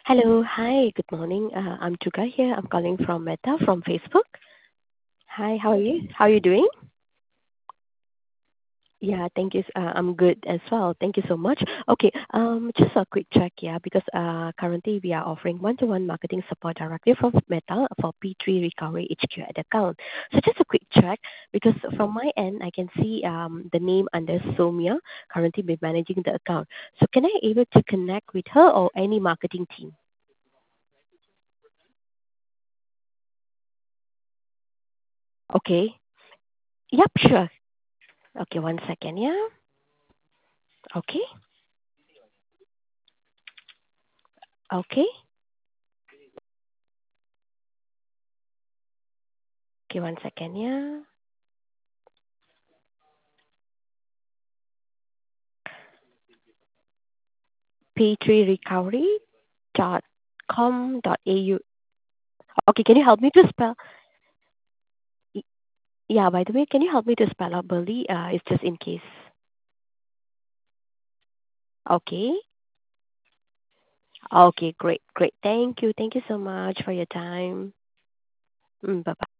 Hello. Hi, good morning. I'm Tuka here. I'm calling from Meta from Facebook. Hi, how are you? How are you doing? Yeah, thank you. I'm good as well. Thank you so much. Okay, just a quick check, yeah, because currently we are offering one-to-one marketing support directly from Meta for P3 Recovery HQ at account. So just a quick check, because from my end, I can see the name under Somia currently be managing the account. So can I able to connect with her or any marketing team? Okay. Yep, sure. Okay, one second, yeah. Okay, okay, okay, one second, yeah. p3recovery.com.au. Okay, can you help me to spell? y- Yeah, by the way, can you help me to spell out Burley? It's just in case. Okay, okay, great, great. Thank you so much for your time. Bye bye.